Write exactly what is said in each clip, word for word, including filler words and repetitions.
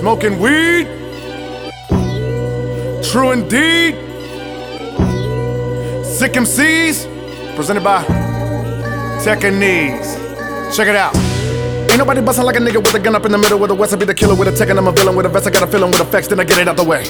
Smoking weed, true indeed. Sick M Cs, presented by Tech and Knees. Check it out. Ain't nobody bustin' like a nigga with a gun up in the middle with a West. I be the killer with a tech and I'm a villain with a vest. I got a feeling with effects, then I get it out the way.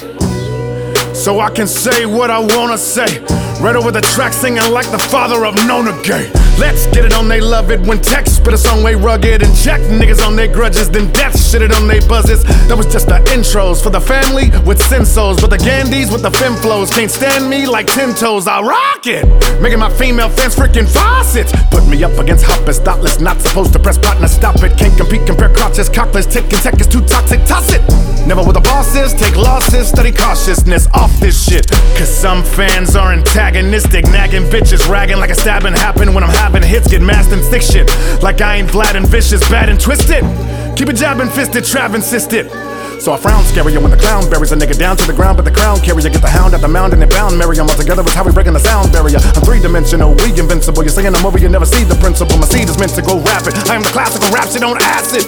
So I can say what I wanna say. Right over the track singing like the father of Nona Gay. Let's get it on, they love it when tech spit a song way rugged and check niggas on their grudges, then death shit it on they buzzes. That was just the intros for the family with sensos, but the Gandhis with the fem flows can't stand me like ten toes. I rock it, making my female fans freaking faucets. Put me up against hoppers, thoughtless, not supposed to press partner, stop it. Can't compete, compare crotches, cockless, taking tech is too toxic, toss it. Never with the bosses, take losses, study cautiousness off this shit. Cause some fans are antagonistic, nagging bitches, ragging like a stabbing happened when I'm having hits, get masked and thick shit. Like I ain't Vlad and vicious, bad and twisted. Keep it jabbing, fisted, Trav insisted. So I frown scarier when the clown buries a nigga down to the ground, but the crown carrier get the hound at the mound and it bound marry them all together is how we breaking the sound barrier. I'm three-dimensional, we invincible. You're singing a movie, you never see the principle. My seed is meant to go rapid. I am the classical rap shit on acid.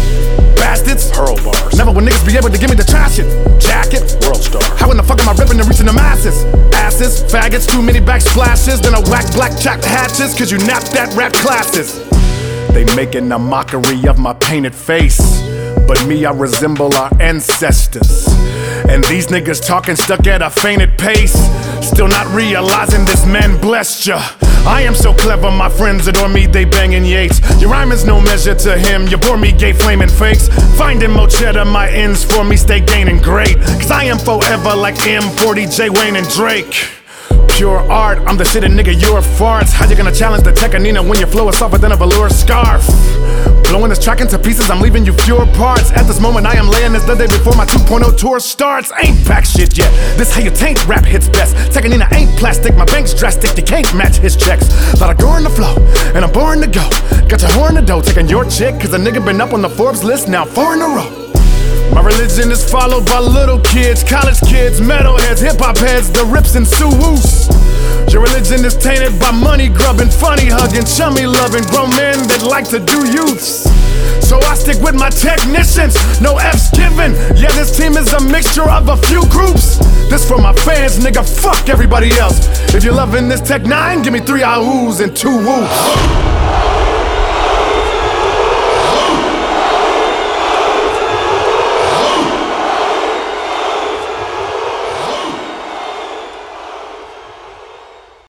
Bastards, hurl bars. Never will niggas be able to give me the trash it. Jacket, world star. How in the fuck am I ripping and reaching the masses? Asses, faggots, too many backsplashes. Then I whack black jack hatches, cause you napped that rap classes. They making a mockery of my painted face, but me, I resemble our ancestors. And these niggas talking stuck at a fainted pace, still not realizing this man blessed ya. I am so clever, my friends adore me, they banging Yates. Your rhyme is no measure to him, you bore me gay flaming fakes. Finding more cheddar, my ends for me stay gaining great. Cause I am forever like M forty, J Wayne and Drake. Pure art, I'm the shit and nigga, you're farts. How you gonna challenge the tech Nina when your flow is softer than a velour scarf? Blowing this track into pieces, I'm leaving you fewer parts. At this moment I am laying this the day before my two point oh tour starts. Ain't pack shit yet, this how you taint rap hits best. Tech Nina ain't plastic, my bank's drastic, you can't match his checks. Lot of gore in the flow, and I'm boring to go. Got your whore in the dough, taking your chick, cause a nigga been up on the Forbes list now four in a row. My religion is followed by little kids, college kids, metalheads, hip-hop heads, the rips and Suwoos. Your religion is tainted by money grubbing, funny hugging, chummy loving, grown men that like to do youths. So I stick with my technicians, no F's given. Yeah, this team is a mixture of a few groups. This for my fans, nigga, fuck everybody else. If you're loving this Tech Nine, give me three ahus and two woos.